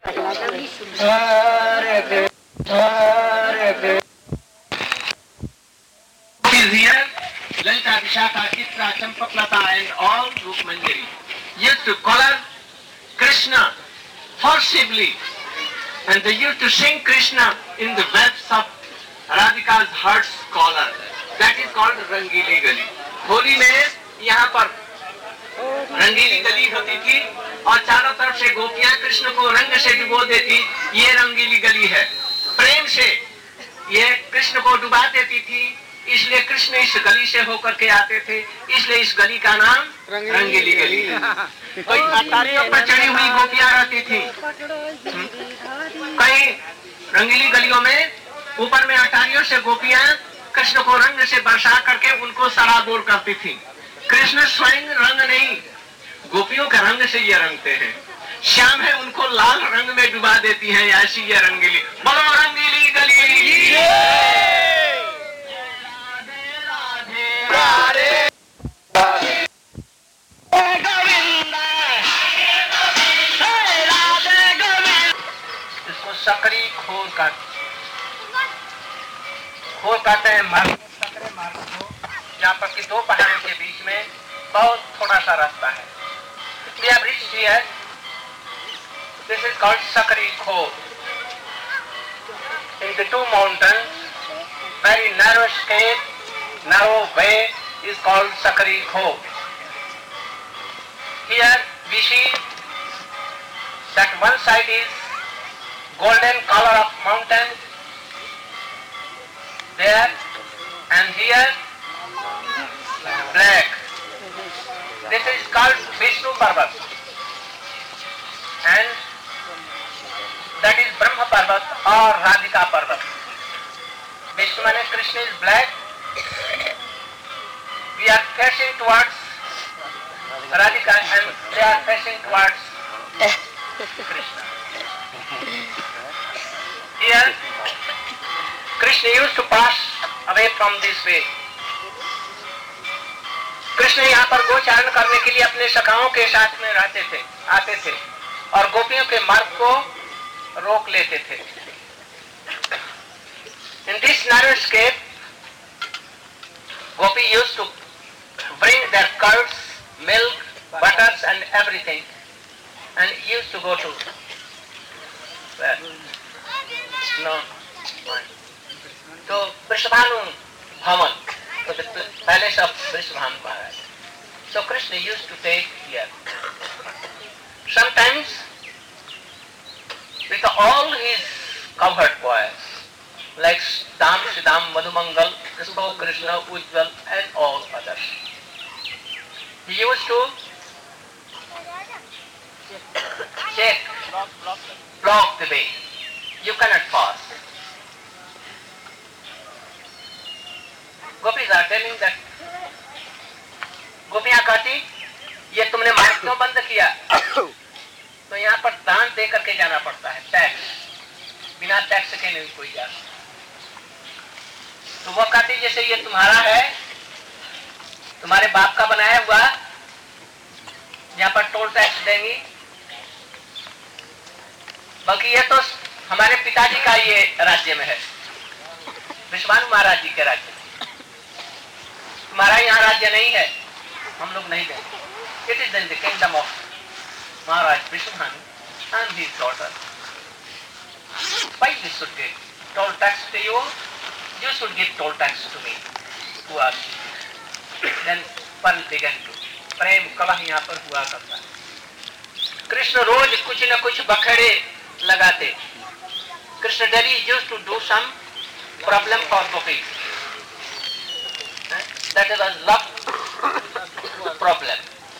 Here, Lalita, Vishaka, Chitra, Champaklata and all Rukmanjari used to color Krishna forcibly, and they used to sing Krishna in the webs of Radhika's heart's collar. That is called Rangili Gali. Holi में यहाँ पर रंगीली गली होती थी और चारों तरफ से गोपियां कृष्ण को रंग से डुबो देती। ये रंगीली गली है। प्रेम से ये कृष्ण को डुबा देती थी, इसलिए कृष्ण इस गली से होकर के आते थे, इसलिए इस गली का नाम रंगीली गली। कोई अटारियों पर चढ़ी हुई गोपियां रहती थी। कई रंगीली गलियों में ऊपर में अटारियों से गोपियां कृष्ण को रंग से बरसा करके उनको सराबोर करती थी। कृष्ण स्वयं रंग नहीं, गोपियों के रंग से ये रंगते हैं। श्याम है उनको लाल रंग में डुबा देती हैं, ऐसी ये रंगीली। बोलो रंगीली गली। इसको सकरी खोर कहते हैं। सकरे मार्ग को यहाँ पर कि दो पहाड़ों के बीच में बहुत थोड़ा सा रास्ता है। We have reached here. This is called Sakari Khor. In the two mountains, very narrow escape, narrow way is called Sakari Khor. Here we see that one side is golden color of mountain there, and here black. This is called Vishnu Parvat, and that is Brahma Parvat or Radhika Parvat. Vishnu means Krishna is black. We are facing towards Radhika and they are facing towards Krishna. Here Krishna used to pass away from this way. Krishna यहाँ पर गोचारण करने के लिए अपने सखाओं के साथ में रहते थे, आते थे और गोपियों के मार्ग को रोक लेते थे। In this narrow escape, Gopi used to bring their curds, milk, butters and everything, and used to go to where? No, to Vrishabhanu Bhavan, to the palace of Vrishabhanu Maharaj. So Krishna used to take here. Sometimes with all his cowherd boys, like Dam, Siddham, Madhumangal, Krishna, Ujjwal and all others, he used to check, block the way. You cannot pass. Gopis are telling that, गोपियां कहती ये तुमने मार्ग क्यों बंद किया? तो यहाँ पर दान दे करके जाना पड़ता है, टैक्स। बिना टैक्स के नहीं कोई जा। तो वो कहती जैसे ये तुम्हारा है, तुम्हारे बाप का बनाया हुआ, यहाँ पर टोल टैक्स देंगी, बल्कि ये तो हमारे पिताजी का ये राज्य में है, विश्वानु महाराज जी के राज्य में। तुम्हारा यहाँ राज्य नहीं है, हम लोग नहीं देंगे। It is in the kingdom of Maharaj Vishwanu and his daughter. Why we should give toll tax to you? You should give toll tax to me. Who are you? Then Pearl began to प्रेम कलह यहाँ पर हुआ करता। कृष्ण रोज कुछ न कुछ बखेड़े लगाते। Krishna daily used to do some problem for Gopi. That is a love problem.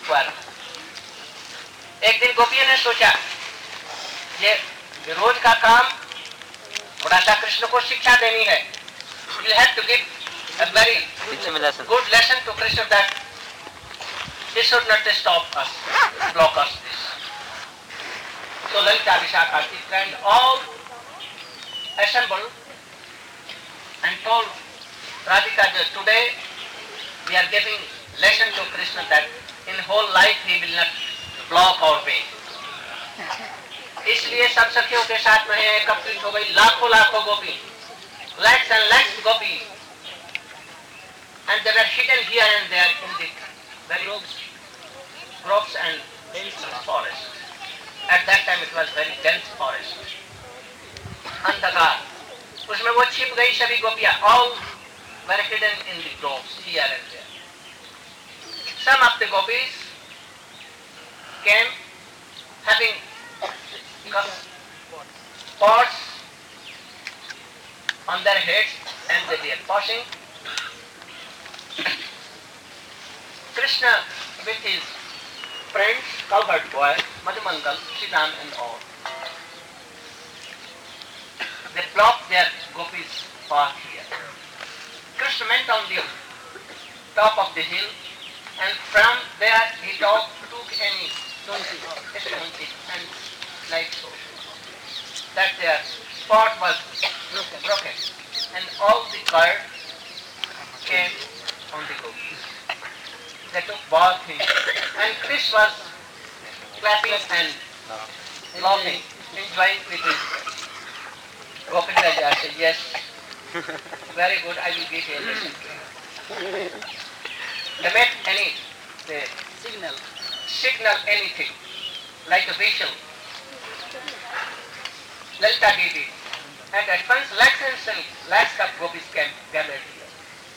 एक दिन गोपियों ने सोचा ये रोज का काम थोड़ा सा कृष्ण को शिक्षा देनी है। You have to give a very good lesson to Krishna that he should not stop us, block us this. So Lalita, Vishaka, Chitra and all assembled and told Radhika that today we are giving lesson to Krishna that in whole life he will not block our way. इस इसलिए सब सखियों के साथ में एकत्रित हो गई लाखों लाखों गोपी, lakhs and lakhs gopis, and they were hidden here and there in the very groves and dense forest. At that time it was very dense forest. अंधकार, उसमें वो छिप गई सभी गोपियां. All were hidden in the groves here and there. Some of the gopis came having pots on their heads and they were washing. Krishna with his friends, cowherd boy, Madhumangal, Sridham and all, they blocked their gopis' path here. Krishna went on the top of the hill and from there he took any donkey and like so, that their spot was broken and all the curd came on the gopis. They took bath in and Krishna was clapping and laughing, enjoying with his Gopinaji. I said, yes, very good, I will give you a lesson. They made any signal anything, like a whistle. Lalita did it. And at once lakhs of gopis came gathered here.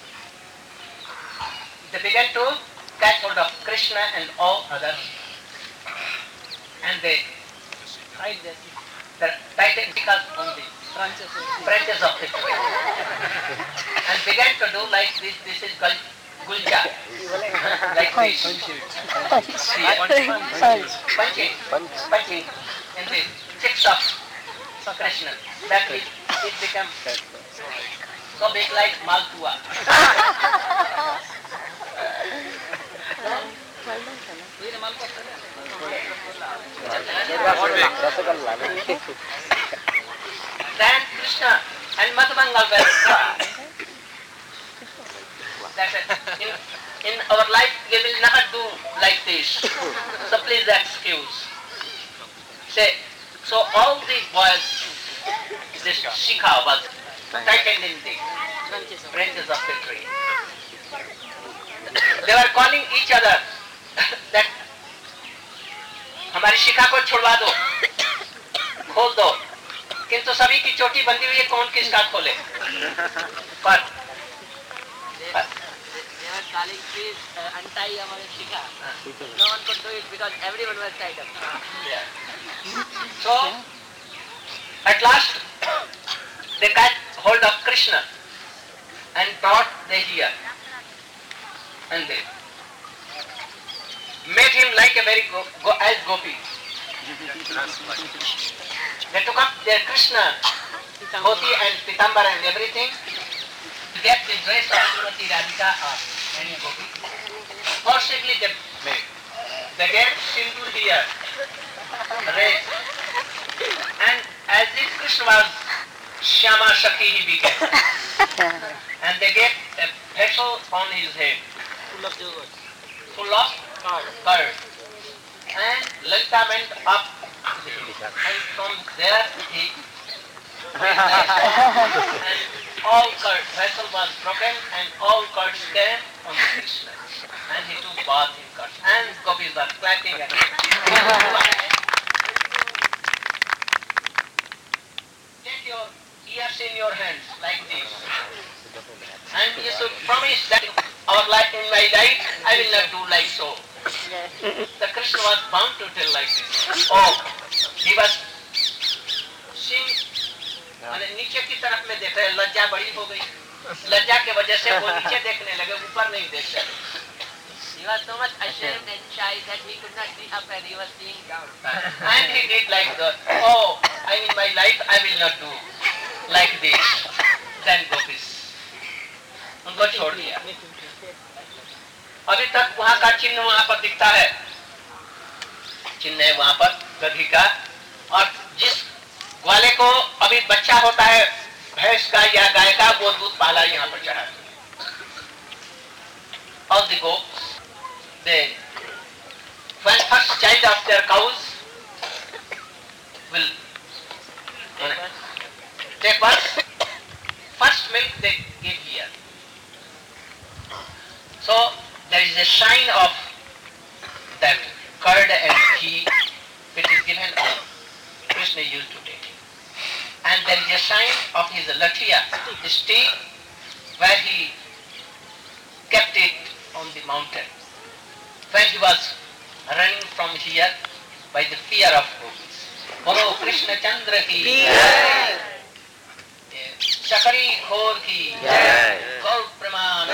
They began to catch hold of Krishna and all others. And they tied their tentacles on the branches of the tree. And began to do like this. This is gulja. Like this. Punching in the cheeks of Krishna. That it became so big like Malpua. Then Krishna and Madhumangal were that in our life we will never do like this. So please excuse. Say, so all the boys, this shikha was tightened in the branches of the tree. They were calling each other that हमारी शिखा को छुड़वा दो, खोल दो, किंतु सभी की चोटी बंधी हुई है, कौन किसका खोले? पर they were calling please untie हमारी शिखा. No one could do it because everyone was tied up. So at last they got hold of Krishna and brought the here and they made him like a very as gopi. They took up their Krishna, dhoti and pitambar and everything, to get the dress of Srimati Radhika or any gopi. Forcibly they made. They gave sindur here, red, and as if Krishna was Shyama Shakhi he became. And they gave a vessel on his head, full of curd. And Lalita went up the hill. And from there he and all curd, vessel was broken and all curds came on the Krishna. And he took bath in curd. And gopis were clapping and take your ears in your hands like this. And you should promise that in my life I will not do like so. The Krishna was bound to tell like this. Oh, he was seeing मैंने नीचे की तरफ में देख रहे, लज्जा बड़ी हो गई. लज्जा के वजह से वो नीचे देखने लगे, ऊपर नहीं देख सके. He was so much ashamed and shy that he could not see up and he was seeing down. And he did like the, oh, in my life I will not do like this. Then gopis उनको छोड़ दिया. अभी तक वहाँ का चिन्ह वहाँ पर दिखता है. चिन्ह है वहाँ पर गधी का. और जिस ग्वाले को अभी बच्चा होता है भैंस का या गाय का, वो दूध पाला यहाँ पर चढ़ा. All the goats, when first child of their cows will That was first milk they give here. So there is a sign of that curd and ghee which is given on Krishna used to take. And there is a sign of his lathiya, his stick, where he kept it on the mountain. When he was running from here by the fear of gopis. Bolo Krishna Chandra ki jai, Shakari Khor ki jai, Gaur Praman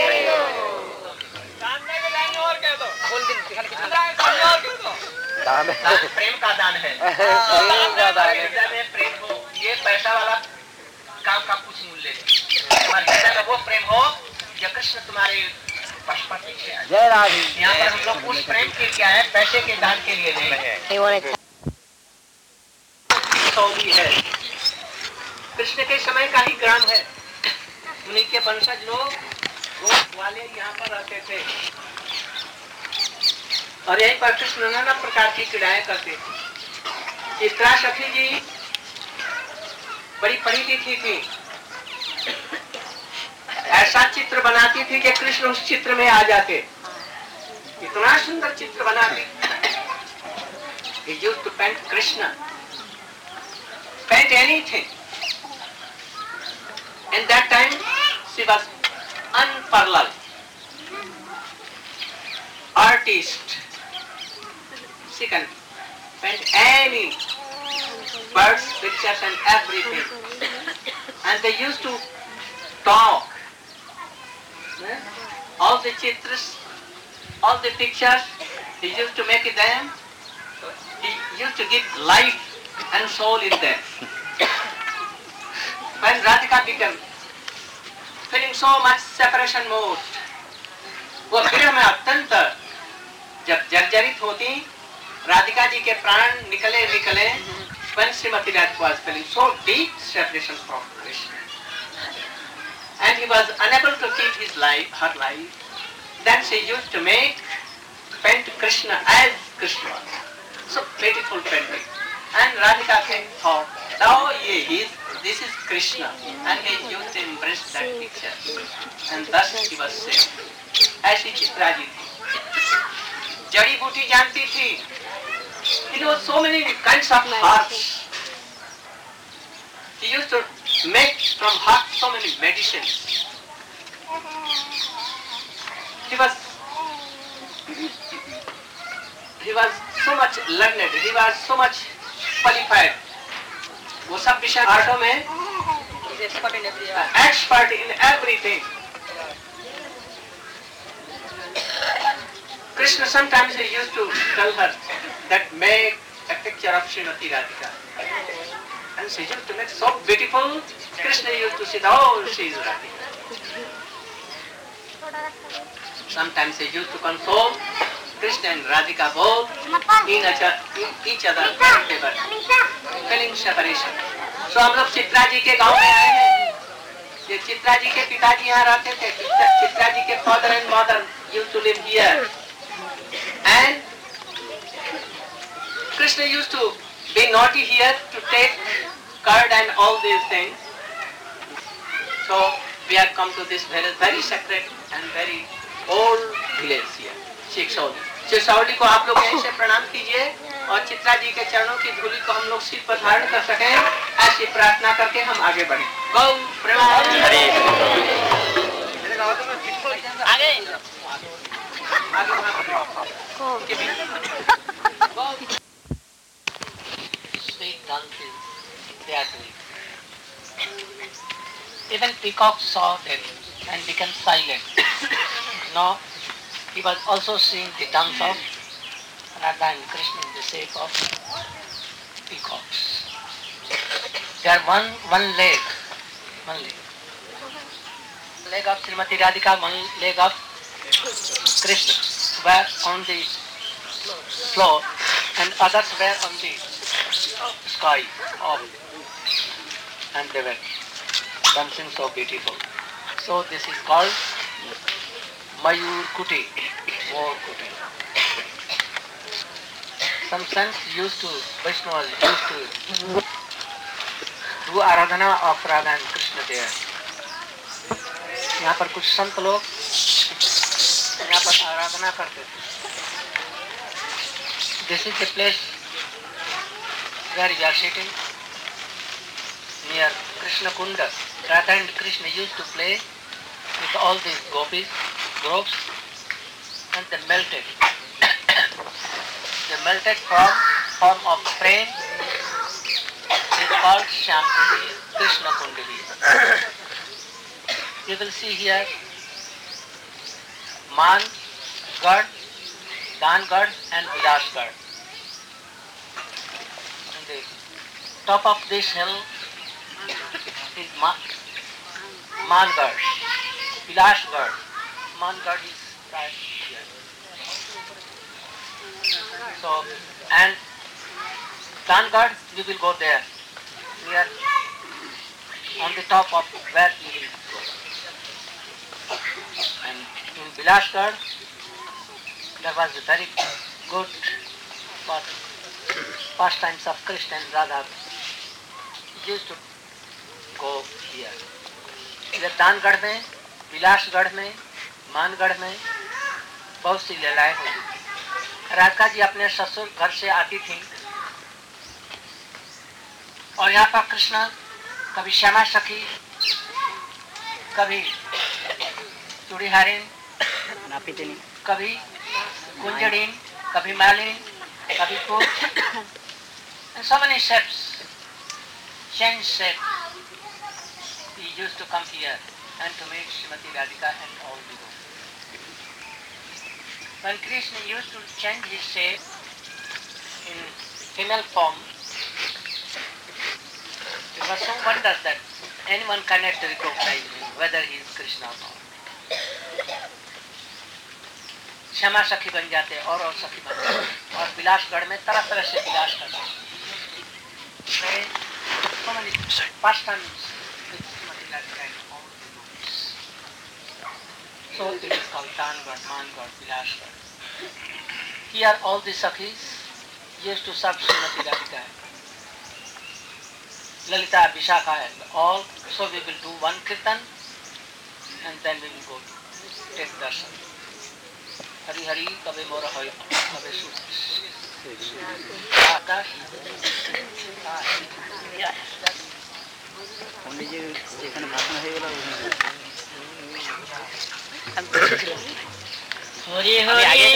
दान प्रेम का दान है। प्रेम हो, ये पैसा वाला काम का कुछ मूल्य नहीं। तुम्हारे हृदय में वो प्रेम हो जो कृष्ण तुम्हारे पशुपति के आए। जय राधे। यहाँ पर हम लोग उस प्रेम के लिए आए, पैसे के दान के लिए नहीं है। सौदी है, कृष्ण के समय का ही ग्राम है। उन्हीं के वंशज लोग गोप वाले यहाँ पर रहते थे और यहीं पर कृष्ण नाना प्रकार की क्रीड़ाएं करते थे। चित्रा सखी जी बड़ी पढ़ी लिखी थी, ऐसा चित्र बनाती थी कि कृष्ण उस चित्र में आ जाते। इतना सुंदर चित्र बनाती। He used to paint Krishna, paint anything. In that time, she was unparalleled artist. She can paint any birds, pictures and everything. And they used to talk. All the chitras, all the pictures, he used to make them. He used to give life and soul in them. When Radhika became feeling so much separation mood, वो विरह में अत्यंत जब जर्जरित होती, राधिका जी के प्राण निकले, when Srimati Radhika was feeling so deep separation from Krishna, and he was unable to keep his life, her life, then she used to paint Krishna as Krishna, so beautiful painting, and Radhika thought, now this is Krishna, and he used to embrace that picture, and thus he was saved. ऐसी चित्रा जी थी, जड़ी बूटी जानती थी, he knows so many kinds of herbs. He used to make from herbs so many medicines. He was so much learned, he was so much qualified. वो सब विषय आर्टों में expert in everything. Krishna sometimes he used to tell her that make a picture of Srimati Radhika. And she used to make so beautiful. Krishna used to say, oh, she is Radhika. Sometimes he used to console Krishna and Radhika both in each other favor, feeling separation. So हम लोग चित्रा जी के गांव में आए हैं। ये चित्रा जी के पिताजी यहाँ रहते थे। चित्रा जी के father and mother used to live here. And Krishna used to be naughty here to take curd and all these things. So we have come to this very sacred and very old village here, Shikshauli. शिक्षावली को आप लोग यहीं से प्रणाम कीजिए और चित्रा जी के चरणों की धूलि को हम लोग सिर पर धारण कर सकें, ऐसी प्रार्थना करके हम आगे बढ़ें। गौ Premanand sweet dances they are doing. Even peacock saw them and became silent. No. He was also seeing the dance of Radha and Krishna in the shape of peacocks. They are one leg of Srimati Radhika, one leg of Krishna were on the floor and others were on the sky and they were dancing so beautiful. So this is called Mayur Kuti, War Kuti. Some saints Vaishnavas used to do do Aradhana of Radha and Krishna there. यहाँ पर कुछ संत लोग यहाँ पर आराधना करते थे. This is the place where we are sitting near Krishna Kunda. Radha and Krishna used to play with all these gopis, groups, and they melted. They melted from form of prem. It is called Shyam Kundi, Krishna Kundali. You will see here Man God, Dan God and Vilas God. On the top of this hill is Man God, Vilas God. Man God is right here. So, and Dan God, we will go there. We are on the top of where we will go. And in Bilashgarh, there was a very good pastimes of Krishna and Radha. He used to go here. इधर दानगढ़ में, बिलासगढ़ में, मानगढ़ में बहुत सी लीलाएं होती थी. राधिका जी अपने ससुर घर से आती थी और यहाँ पर कृष्ण कभी श्यामा सखी, कभी चूड़ीहारिन, कभी कुंजड़िन, कभी मालिन, कभी कुछ, and so many shapes, change shape. He used to come here and to meet Srimati Radhika and all the group. When Krishna used to change his shape in female form, it was so wondrous that anyone cannot recognize him, whether he is Krishna or not. Shyama सखी बन जाते और सखी बन जाते और बिलासगढ़ में तरह तरह से बिलास करते. So many pastimes with Srimati Radhika and all the groups. So it is called Dangad, Mangad, Bilashgad. Here all the sakhis used to serve Srimati Radhika, Lalita, Vishakha and all. So we will do one kirtan and then we will go to take darshan. Hari Hari, Kabe Mora Hoy, Kabe Sush. Akash. पंडित जी যেখানে ভাষণ হয়ে গেল হরি হরি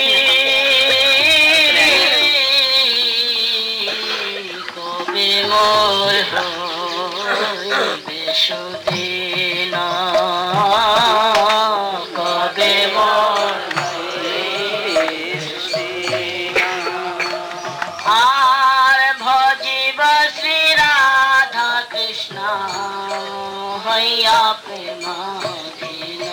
কবে মোর হইবে সুদিন কবে মোর আর ভজিব শ্রী রাধা কৃষ্ণ হইয়া প্রেমাধীনা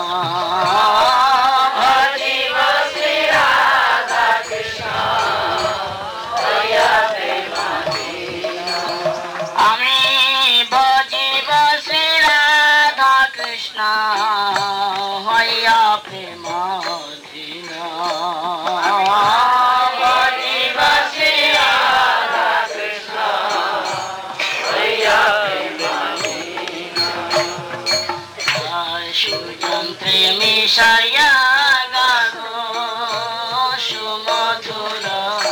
ভজিব শ্রী রাধা কৃষ্ণ হইয়া প্রেমাধীনা আমি ভজিব শ্রী রাধা কৃষ্ণ হইয়া প্রেমাধীনা ভজিব শ্রী রাধা কৃষ্ণ হইয়া সুযন্ত্রে মিশাইয়া গানো সুমধুর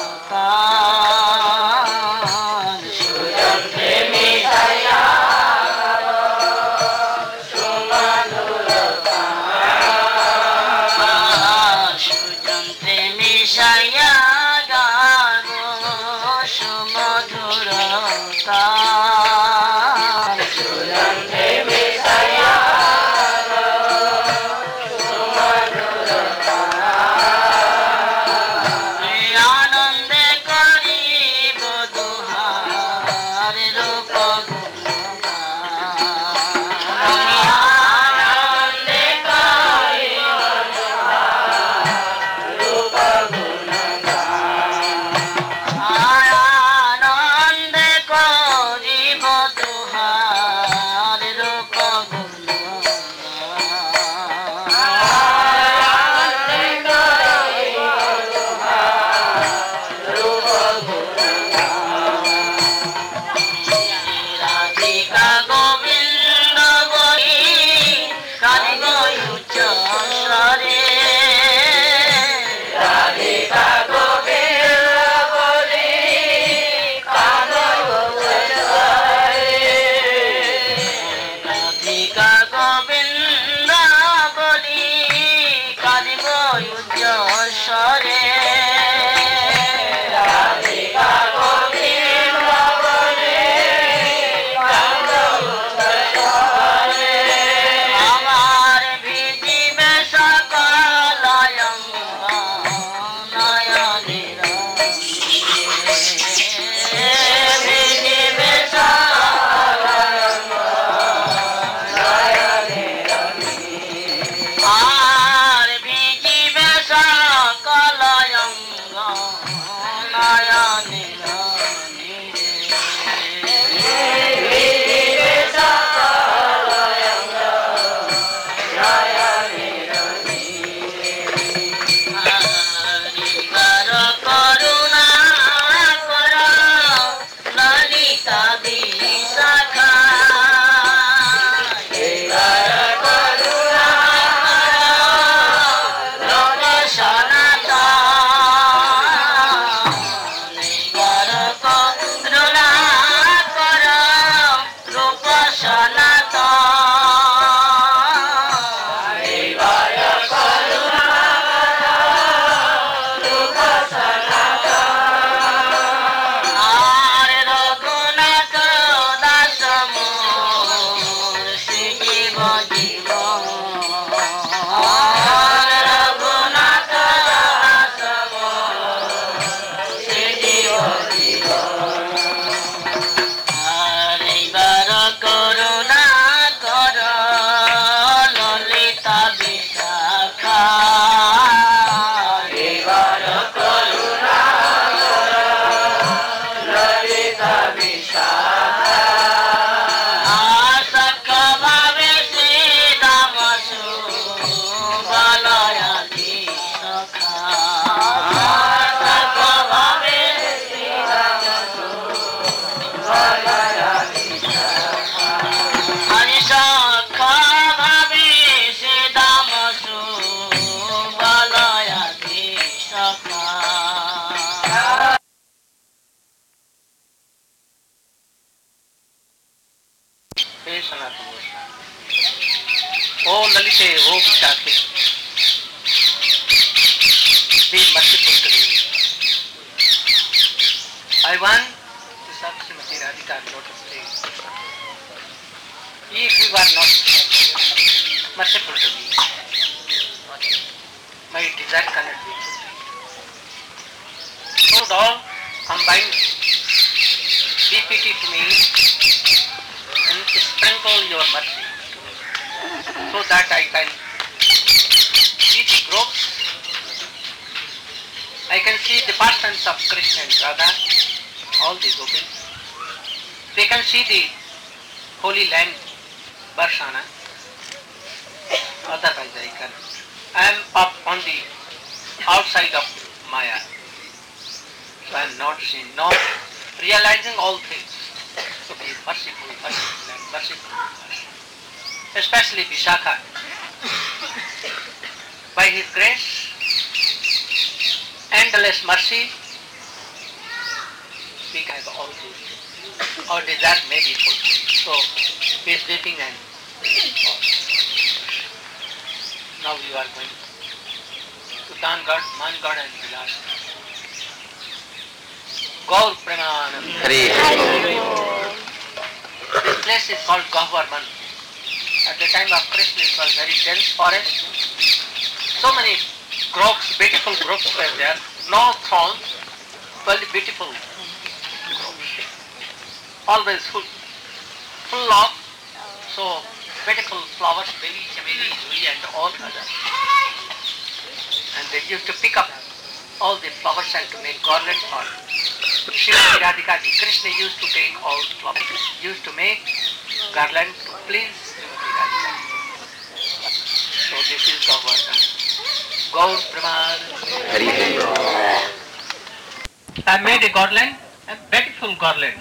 গান সুযন্ত্রে মিশাইয়া সুমধুর গান সুযন্ত্রে মিশাইয়া গানো সুমধুর গান সুযন্ত্রে মিশাইয়া Oh Lalite, oh Vishakhe, be merciful to me. I want to serve Srimati Radhika lotus feet. If you are not merciful to me, my desire cannot be fulfilled. So all combine, be pity to me and sprinkle your mercy so that I can see the groups. I can see the persons of Krishna and Radha, all the gopis. They can see the holy land, Barshana. Otherwise I am up on the outside of Maya. So I am not seeing, not realizing all things. So be merciful, merciful and merciful. Especially Vishakha. By his grace, endless mercy, we can have all this. Our desire may be fulfilled. So, be sleeping and now you are going to Tangad, Mangad and Vilas. Gaur Premanam. This place is called Gahvarman. At the time of Krishna it was very dense forest. So many groups, beautiful groups were there. No thorns, but beautiful groups. Always full of so beautiful flowers, lily, chameli, julie and all others. And they used to pick up all the flowers and to make garland for Srimati Radhika ji. Krishna used to take all flowers, used to make garland to please Srimati Radhika ji. So this is Gavardhan. Gaur Praman. I made a garland, a beautiful garland.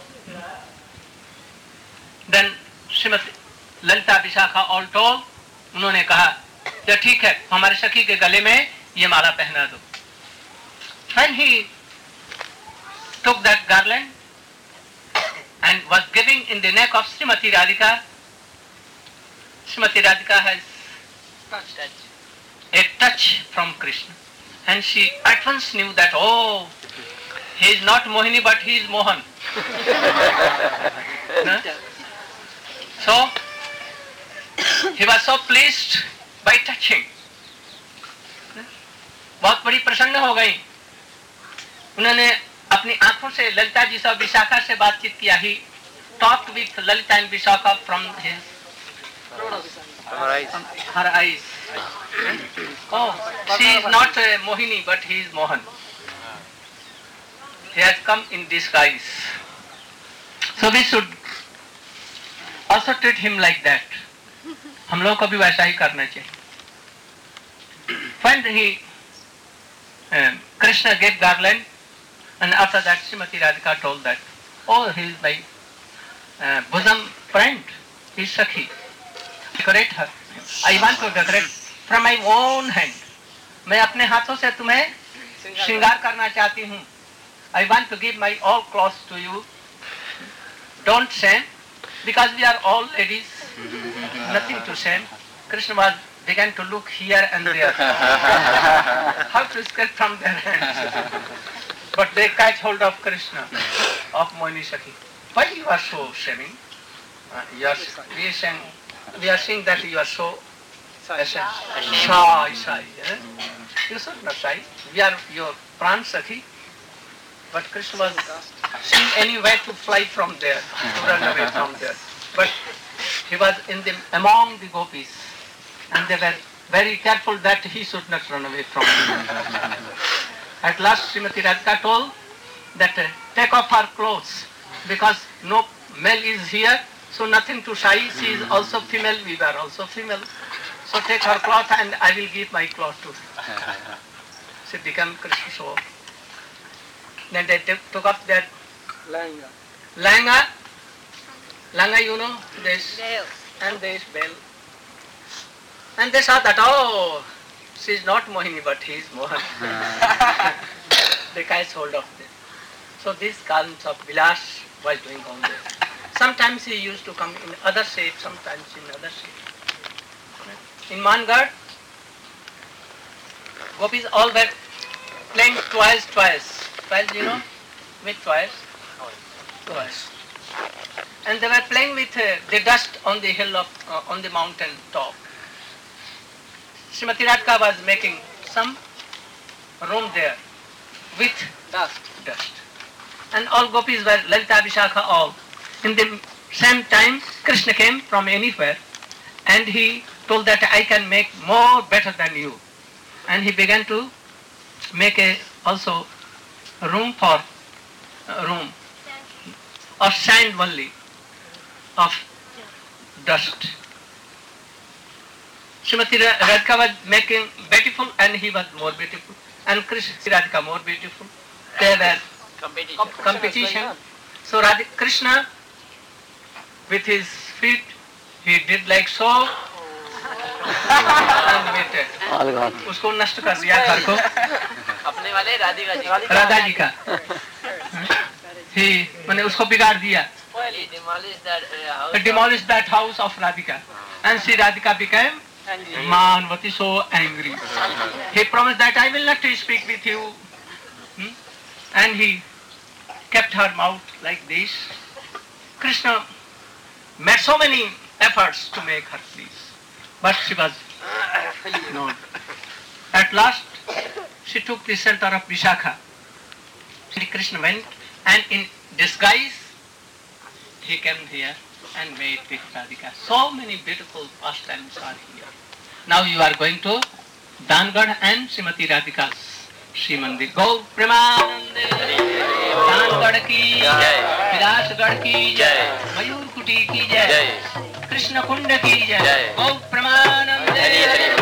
Then Srimati Lalita Vishakha all told, उन्होंने कहा कि ठीक है हमारे सखी के गले में ये माला पहना दो. When he took that garland and was giving in the neck of Srimati Radhika, Srimati Radhika has a touch from Krishna, and she at once knew that, oh, he is not Mohini but he is Mohan. No? So he was so pleased by touching. बहुत बड़ी प्रसन्न हो गई. उन्होंने अपनी आंखों से ललिता जी से विशाखा से बातचीत किया. He talked with Lalita and Vishakha from his her eyes. Oh, she is not Mohini but he is Mohan. He has come in disguise. So we should also treat him like that. हम लोगों को भी वैसा ही करना चाहिए. When he Krishna gave garland, and after that Srimati Radhika told that, oh, he is my bosom friend, his Sakhi. Decorate her. I want to decorate from my own hand. मैं अपने हाथों से तुम्हें श्रृंगार करना चाहती हूँ. I want to give my all clothes to you. Don't shame, because we are all ladies. Nothing to shame. Krishna began to look here and there. How to escape from their hands. But they catch hold of Krishna, of Mohini Sakhi. Why you are so shaming? We are saying that you are so shy. You should not shy. We are your Pran Sakhi. But Krishna was seeing any way to fly from there, to run away from there. But he was among the gopis, and they were very careful that he should not run away from them. At last Srimati Radhika told that take off her clothes, because no male is here, so nothing to shy. She is also female, we were also female. So take her cloth and I will give my cloth to her. She became Krishna so. Then they took up their langa, you know, this, and this bell. And they saw that, oh, she is not Mohini, but he is Mohan. They catch hold of them. So these kinds of Vilas was doing on there. Sometimes he used to come in other shape, sometimes in other shape. In Mangad, gopis all were playing twice. Twice, you know, with twice. And they were playing with the dust on the hill of, on the mountain top. Srimati Radhika was making some room there with dust. And all gopis were Lalita, Vishakha, all. In the same time, Krishna came from anywhere and he told that I can make more better than you. And he began to make also room for room of sand only, of dust. Srimati Radhika was making beautiful and he was more beautiful. And Krishna Radhika more beautiful. They were competition. So Krishna with his feet, he did like so and waited. उसको नष्ट कर दिया घर को. अपने वाले राधा जी का. He मैंने उसको बिगाड़ दिया. He demolished that house of Radhika. And Sri Radhika became Manvati, so angry. He promised that I will not speak with you. And he kept her mouth like this. Krishna made so many efforts to make her please. But she was ignored. At last, she took the shelter of Vishakha. Sri Krishna went and in disguise, he came here and made with Radhika. So many beautiful pastimes are here. Now you are going to Dangad and Srimati Radhika's Shri Mandir. Gaur Premanande, Dangad ki jai, Vilasgad ki jai, Mayur Kuti ki jai, Krishna Kunda ki jai, Gaur Premanande.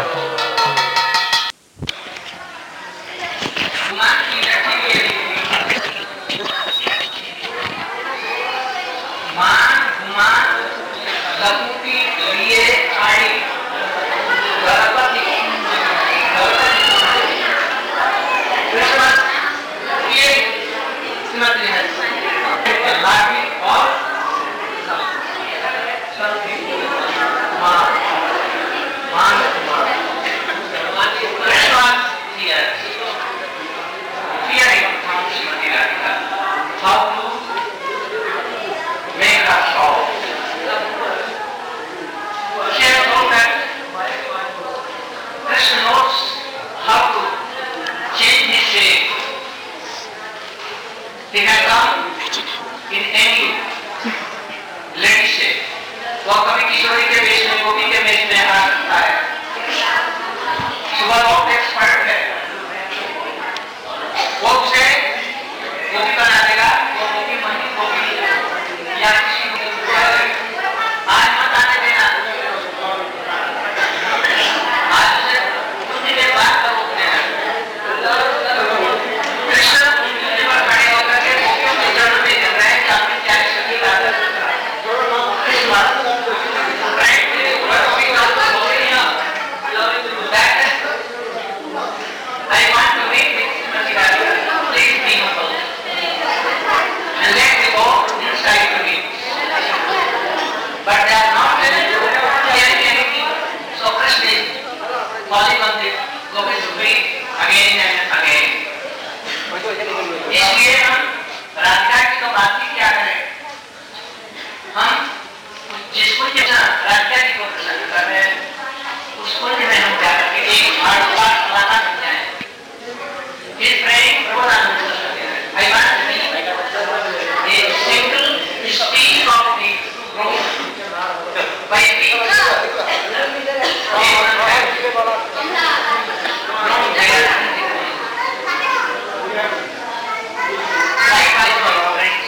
Again and again. इसलिए हम राधिका की तो बात ही क्या करें, हम जिसको राधिका जी को प्रसन्न कर रहे हैं उस कुंज में हम जा करके एक बार फलाना बन जाए। His praying Prabhupada I want to be a single speak of the road by being likewise my friends,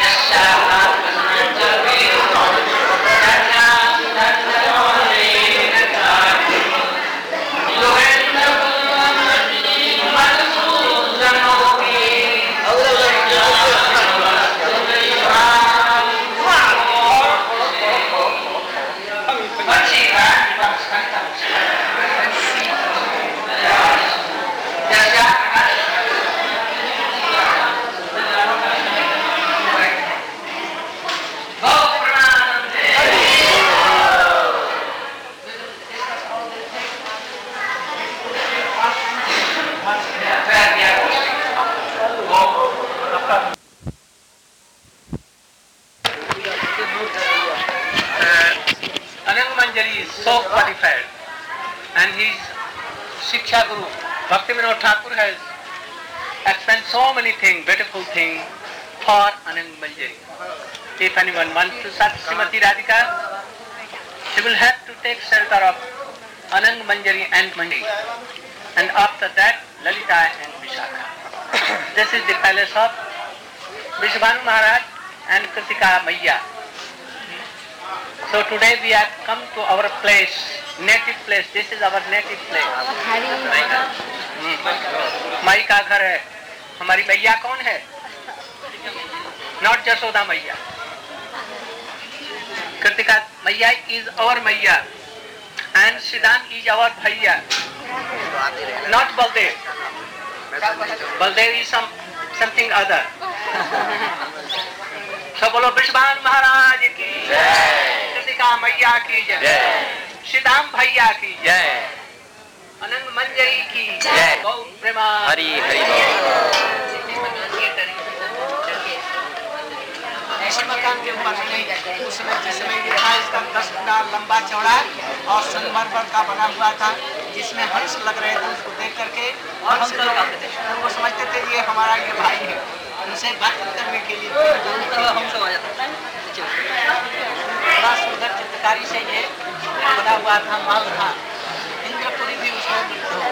so qualified, and his Shiksha Guru Bhakti Vinod Thakur has explained so many things, beautiful things for Anand Manjari. If anyone wants to search Srimati Radhika, he will have to take shelter of Anand Manjari and Manjari, and after that Lalita and Vishakha. This is the palace of Vishwabhanu Maharaj and Kritika Maiya. So today we have come to our place, native place. This is our native place. माई का घर है. हमारी मैया कौन है? Not Jashoda मैया. Kritika मैया is our मैया, and Siddhant is our भैया. Not Baldev. Baldev is something other. So बोलो विश्वभानु महाराज की जय, कृतिका मैया की जय, श्रीदाम भैया की जय, अनंत मंजरी की जय, गौ प्रेमा हरि हरि ऐसे मकान के ऊपर नहीं, उसमें जिसमें ये था इसका 10 फुट लंबा चौड़ा और संगमरमर का बना हुआ था, जिसमें हंस लग रहे थे। उसको देख करके और हम वो समझते थे ये हमारा ये भाई है, उनसे बातचीत करने के लिए हमसे आ जाता है। बड़ा सुंदर चित्रकारी से ये बना हुआ था, माल था। इंद्रपुरी भी उसमें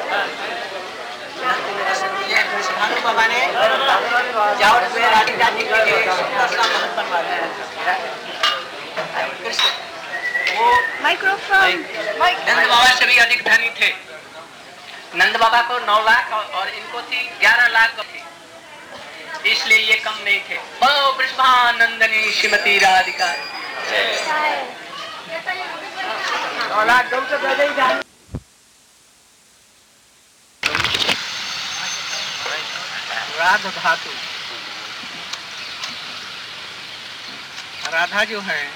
ये विश्वभानु बाबा ने जावट में राधिका जी के लिए सुंदर सा महल बनवाया है। वो माइक्रोफोन नंद बाबा से भी अधिक धनी थे। नंद बाबा को 9 लाख और इनको थी 11 लाख थी, इसलिए ये कम नहीं थे। बोलो वृषभानंदनी श्रीमती राधिका। राधा धातु, राधा जो है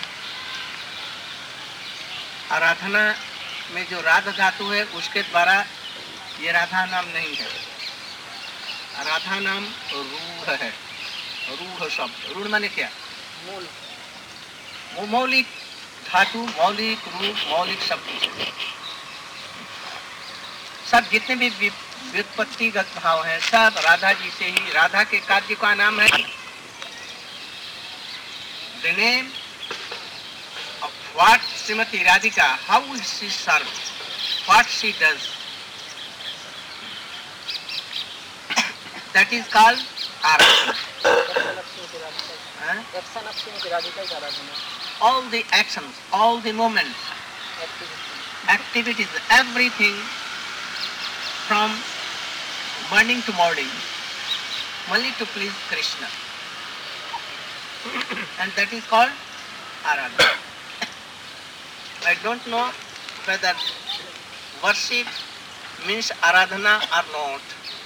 आराधना में जो राधा धातु है उसके द्वारा ये राधा नाम नहीं है। राधा नाम रूढ़ है, रूढ़ शब्द। रूढ़ माने क्या? मूल, मौलिक धातु, मौलिक रूप, मौलिक शब्द। सब जितने भी व्युत्पत्तिगत भाव है सब राधा जी से ही। राधा के कार्य का नाम है the name of what Srimati Radhika, how she serves, what she does, that is called Aradhana. All the actions, all the moments, activities, everything from morning to morning, only to please Krishna. And that is called Aradhana. I don't know whether worship means Aradhana or not.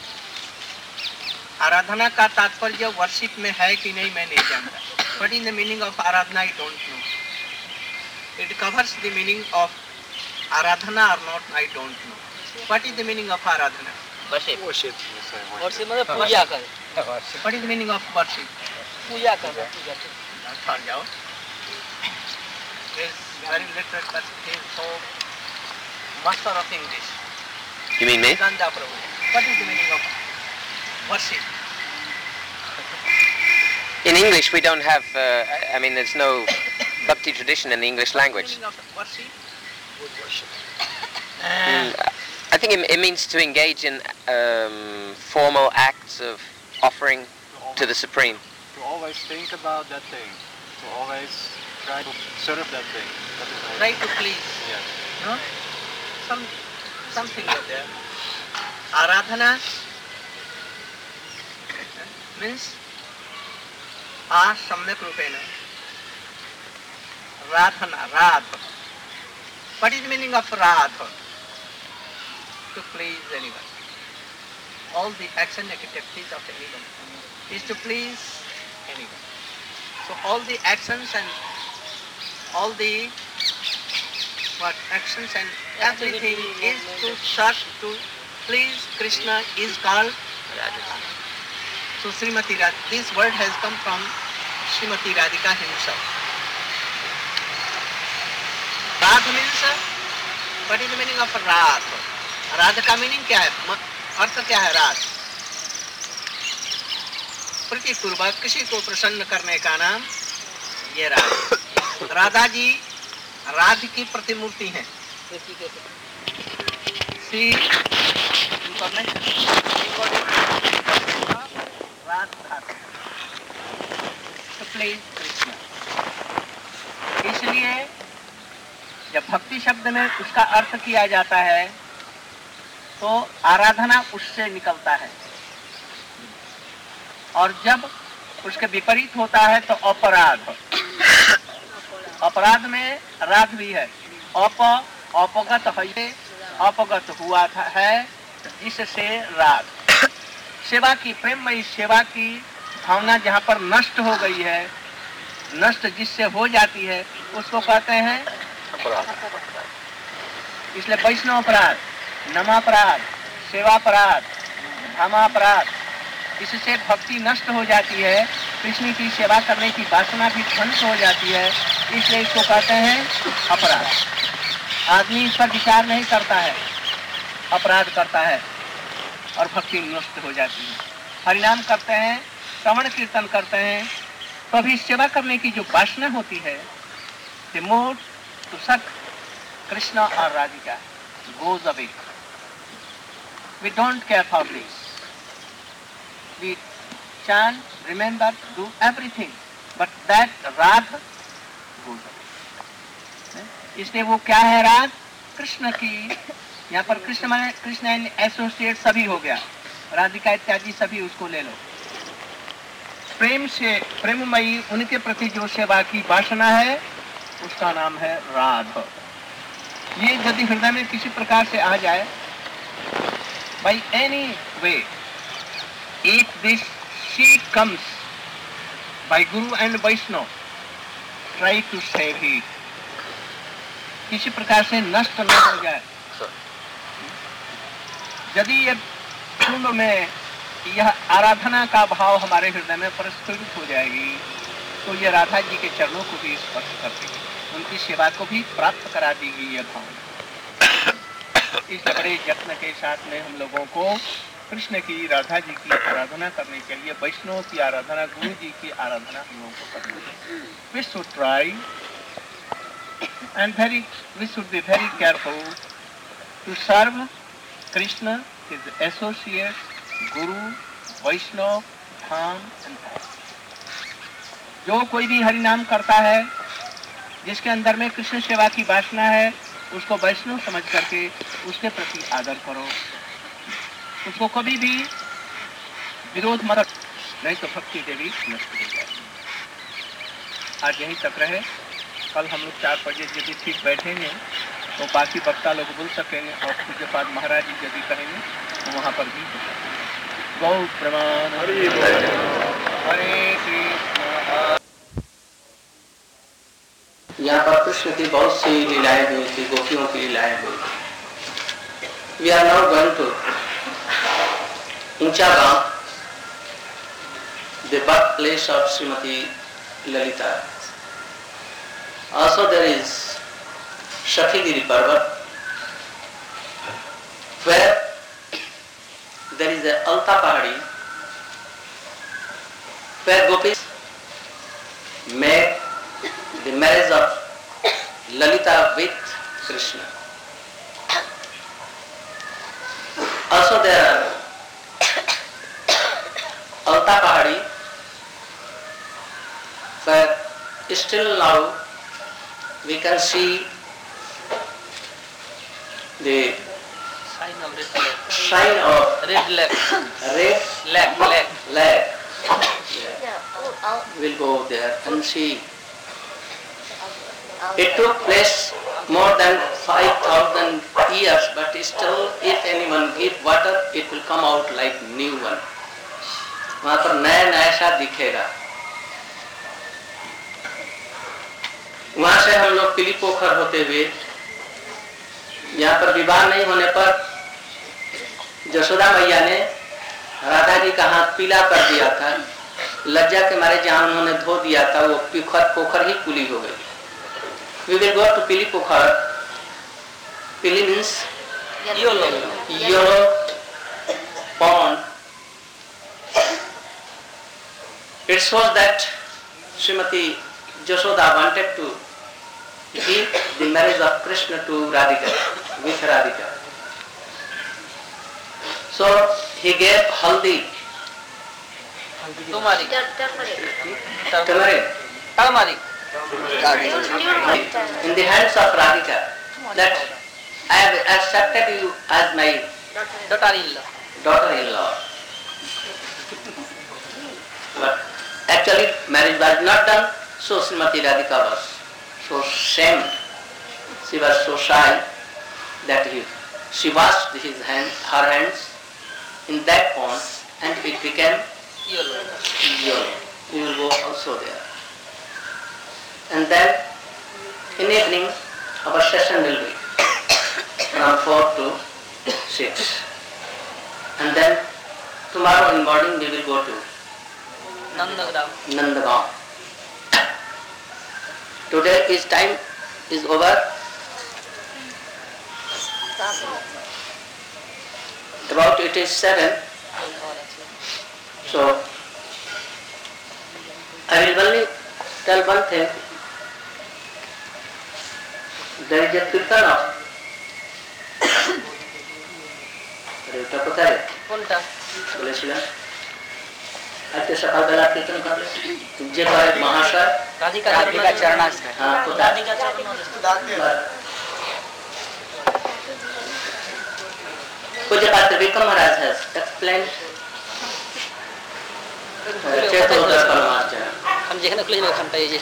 आराधना का तात्पर्य worship में है कि नहीं मैं नहीं जानता। What is the meaning of Aradhana? I don't know. It covers the meaning of Aradhana or not, I don't know. What is the meaning of Aradhana? worship. Worship. You say worship. Worship मतलब पूजा कर. What is the meaning of worship? पूजा कर. पूजा. थक जाओ. He is very literate, but he is so master of English. You mean me? Ganda Prabhu. What is the meaning of worship? In English, we don't have. I mean, there's no bhakti tradition in the English language. Meaning of worship? Good worship. I think it means to engage in formal acts of offering to the Supreme. To always think about that thing. To always try to serve that thing. That is Try to please. Yes. No? Something like that. Aradhana means सम्यक रूपेण. Radhana, Radha. What is the meaning of Radha? To please anyone. All the action activities of anyone is to please anyone. So all the actions and all the actions and everything is to search to please Krishna is called Radha. So Srimati Radhika, this word has come from Srimati Radhika himself. Radha means, what is the meaning of Radha? Radha का meaning क्या है? अर्थ क्या है राध? प्रीतिपूर्वक किसी को प्रसन्न करने का नाम ये राधा. राधा जी राध की प्रतिमूर्ति हैं. See information. Radha to please Krishna. इसलिए जब भक्ति शब्द में उसका अर्थ किया जाता है तो आराधना उससे निकलता है, और जब उसके विपरीत होता है तो अपराध. अपराध में राध भी है. अपगत है, अपगत हुआ है जिससे राध. सेवा की प्रेममयी सेवा की भावना जहाँ पर नष्ट हो गई है, नष्ट जिससे हो जाती है उसको कहते हैं इसलिए वैष्णव अपराध, नमापराध, सेवापराध, धामापराध. इससे भक्ति नष्ट हो जाती है, कृष्ण की सेवा करने की वासना भी ध्वंस हो जाती है, इसलिए इसको कहते हैं अपराध. आदमी इस पर विचार नहीं करता है, अपराध करता है और भक्ति नष्ट हो जाती है. हरिनाम करते हैं, श्रवण कीर्तन करते हैं, तो अभी सेवा करने की जो वासना होती है, the mood to serve Krishna or Radhika goes away. We don't care for this. We chant, remember, do everything, but that Radha goes away. इसलिए वो क्या है राध? कृष्ण की. यहाँ पर कृष्ण माने कृष्ण एंड एसोसिएट सभी हो गया, राधिका इत्यादि सभी उसको ले लो. प्रेम से प्रेममयी उनके प्रति जो सेवा की वासना है उसका नाम है राध. ये यदि हृदय में किसी प्रकार से आ जाए, by any way, if this seed comes by Guru and Vaishnava, try to save it. किसी प्रकार से नष्ट न हो जाए. यदि ये कुंभ में यह आराधना का भाव हमारे हृदय में प्रस्फुटित हो जाएगी तो ये राधा जी के चरणों को भी स्पर्श कर देगी, उनकी सेवा को भी प्राप्त करा देगी ये भावना. इस बड़े यत्न के साथ में हम लोगों को कृष्ण की, राधा जी की आराधना करनी चाहिए, वैष्णव की आराधना, गुरु जी की आराधना हम लोगों को करनी चाहिए. We should try and we should be very careful to serve Krishna, his associates, Guru, Vaishnava, Dham and Dham. जो कोई भी हरि नाम करता है, जिसके अंदर में कृष्ण सेवा की वासना है, उसको वैष्णव समझ करके उसके प्रति आदर करो, उसको कभी भी विरोध मत, नहीं तो भक्ति देवी नष्ट हो जाएगी. आज यहीं तक रहे. कल हम लोग 4 बजे यदि ठीक बैठेंगे तो बाकी वक्ता लोग बोल सकेंगे और पूज्यपाद महाराज जी यदि करेंगे तो वहाँ पर भी हो जाएगा. गौ प्रमाण. हरे कृष्ण. यहाँ पर कृष्ण की बहुत सी लीलाएं हुई थी, गोपियों की लीलाएं हुई. We are now going to Unchagaon, the birthplace of Srimati Lalita. Also there is Shakhigiri Parvat, where there is a Alta Pahadi, where gopis made the marriage of Lalita with Krishna. Also there are Alta Pahadi, where still now we can see the sign of Red leg. red leg. We'll go there and see. It took place more than 5,000 years, but still if anyone give water, it will come out like new one. वहाँ पर नया नया सा दिखेगा. वहाँ से हम लोग पिली पोखर होते हुए यहाँ पर विवाह नहीं होने पर यशोदा मैया ने राधा जी का हाथ पीला कर दिया था. लज्जा के मारे जहाँ उन्होंने धो दिया था वो पोखर ही पुली हो गई. We will go to Pili Pokhar. Pili means yellow pond. It shows that Srimati Jashoda wanted to give the marriage of Krishna to Radhika, with Radhika. So he gave haldi, Turmeric. turmeric in the hands of Radhika, that I have accepted you as my daughter-in-law. But actually marriage was not done, so Srimati Radhika was so shamed. She was so shy that she washed her hands in that pond and it became yellow. We will go also there. And then in evening our session will be from 4 to 6. And then tomorrow in morning we will go to Nandagaon. Today is time is over. About it is 7. So I will only tell one thing. There is a kirtan of ওটা কোথায় কোনটা বলেছিলাম আজকে সকালবেলা কীর্তন করলে যে করে মহাশয় রাধিকা চরণাশ্রয় হ্যাঁ কোথায় Pujapatra Vikram Maharaj has explained Chaitanya Paramarjana. हम যেখানে খুলেছি ওখানটায় এই যে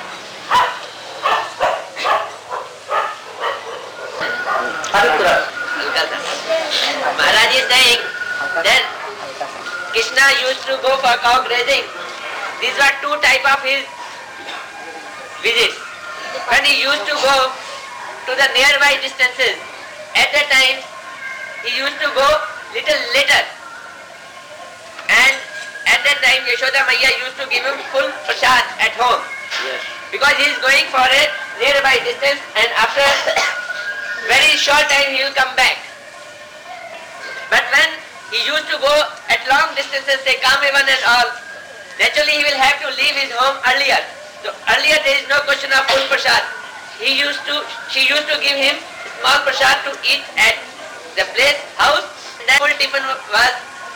Maharaj is saying that Krishna used to go for cow grazing. These were two types of his visits. When he used to go to the nearby distances, at that time he used to go little later. And at that time Yashoda Maiya used to give him full prasad at home. Yes. Because he is going for a nearby distance and after very short time he will come back. But when he used to go at long distances, say Kamevan and all, naturally he will have to leave his home earlier. So earlier there is no question of full prasad. She used to give him small prasad to eat at the place, house, and that full tiffin was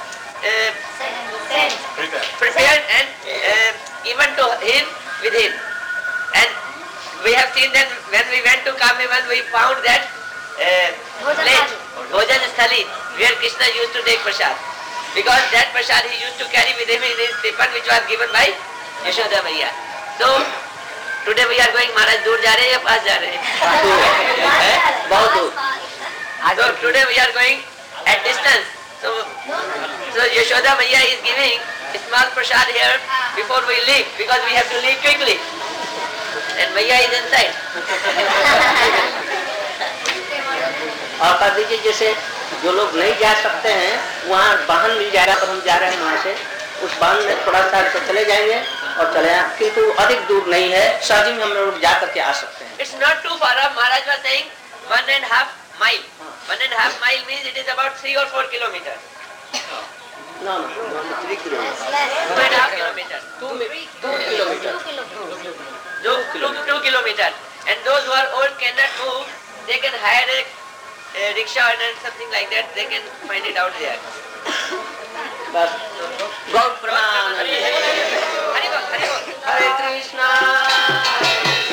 prepared and given to him with him. And we have seen that when we went to Kamevan, we found that place, Bhojan Sthali, where Krishna used to take prasad. Because that prasad he used to carry with him in his tiffin which was given by Yashoda Maiya. So, today we are going, Maharaj, दूर जा रहे हैं या पास जा रहे हैं? बहुत दूर. So today we are going at distance. So Yashoda Maiya is giving a small prasad here before we leave because we have to leave quickly. And Maiya is inside. और बता दीजिए, जैसे जो लोग नहीं जा सकते हैं वहाँ वाहन मिल जाएगा, पर हम जा रहे हैं वहाँ से, उस वाहन में थोड़ा सा चले जाएंगे और चले आए, किंतु अधिक दूर नहीं है, सहज ही हम लोग जा करके आ सकते हैं। It's not too far off. Maharaj was saying 1.5 mile. 1.5 mile means it is about 3 or 4 kilometers. No, 3 kilometers. 2.5 kilometers. 2 kilometers. 2 kilometers. And those who are old cannot move, they can hire a rickshaw and something like that. They can find it out there. बस गौ प्रणाम। Hari Bol, Hari Bol. Hare Krishna.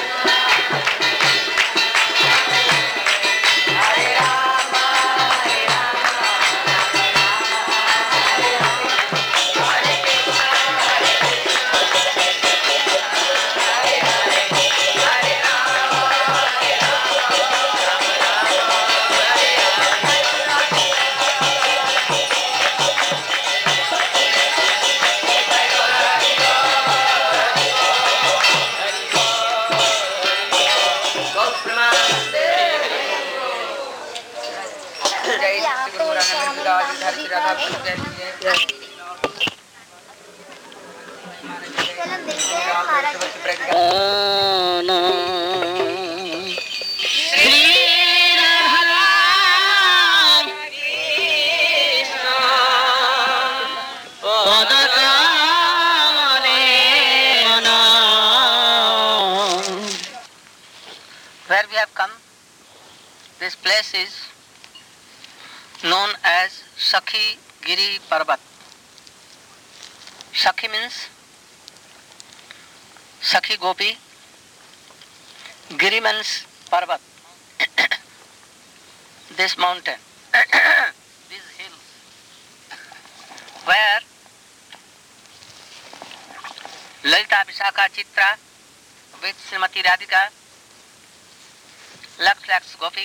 Where we have come, this place is known as Sakhi Giri Parvat. Sakhi means Sakhi Gopi, Giri means Parvat. This mountain, these hills, where Lalita Vishakha Chitra with Srimati Radhika, lakhs gopi,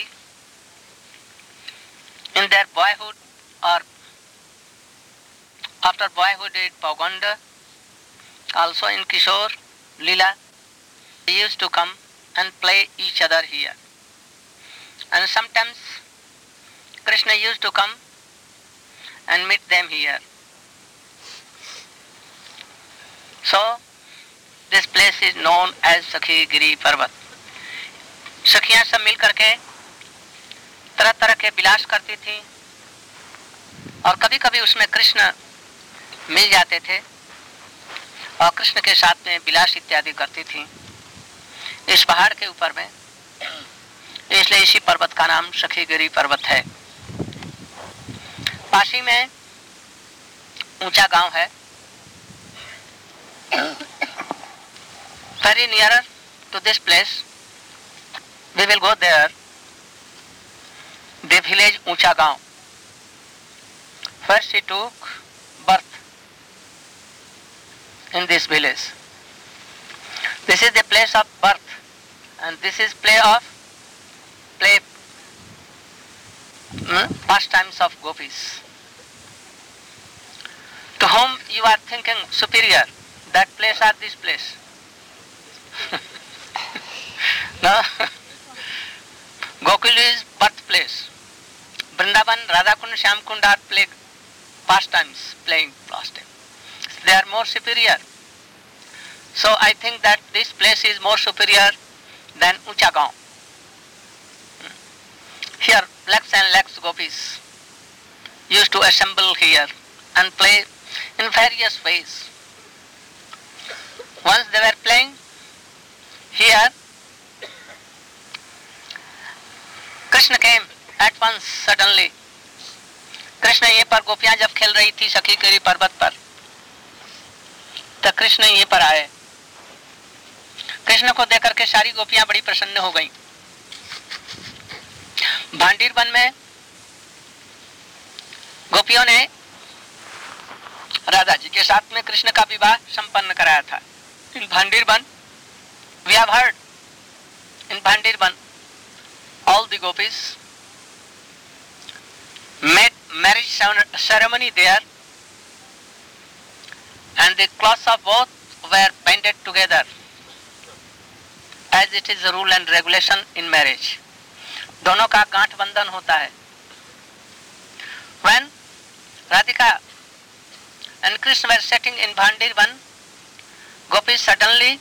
in their boyhood or after boyhood in Pauganda, also in Kishore, Leela, they used to come and play each other here. And sometimes Krishna used to come and meet them here. So, this place is known as Sakhi Giri Parvat. सखियां सब मिल करके तरह तरह के विलास करती थी और कभी कभी उसमें कृष्ण मिल जाते थे और कृष्ण के साथ में विलास इत्यादि करती थी इस पहाड़ के ऊपर में। इसलिए इसी पर्वत का नाम सखीगिरी पर्वत है। पासी में ऊंचा गांव है, very nearer to this place. We will go there. The village Uncha Gaon. First she took birth in this village. This is the place of birth, and this is play pastimes of gopis. To whom you are thinking superior, that place or this place? No. Gokul is birthplace. Vrindavan, Radhakund, Shyamkund are playing pastimes. They are more superior. So I think that this place is more superior than Uncha Gaon. Here lakhs and lakhs gopis used to assemble here and play in various ways. Once they were playing here, Krishna came at once suddenly. Krishna ये पर गोपियां जब खेल रही थी सखी गिरी पर्वत पर, तो कृष्ण ये पर आए। कृष्ण को देखकर के सारी गोपियां बड़ी प्रसन्न हो गईं। भांडीर वन में गोपियों ने राधा जी के साथ में कृष्ण का विवाह संपन्न कराया था। In Bhandir Van, we have heard, in Bhandir Van all the gopis made marriage ceremony there, and the cloths of both were binded together as it is a rule and regulation in marriage. दोनों का गांठ बंधन होता है When Radhika and Krishna were sitting in Bhandirvan, gopis suddenly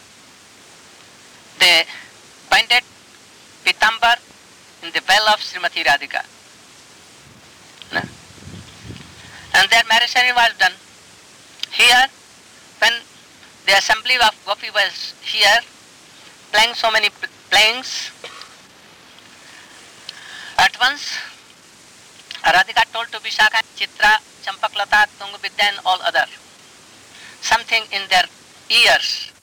they binded Pitambar in the well of Srimati Radhika. No? And their marriage ceremony was done. Here, when the assembly of gopi was here, playing so many playings, at once Radhika told to Vishakha, Chitra, Champaklata, Tungavidya and all other, something in their ears.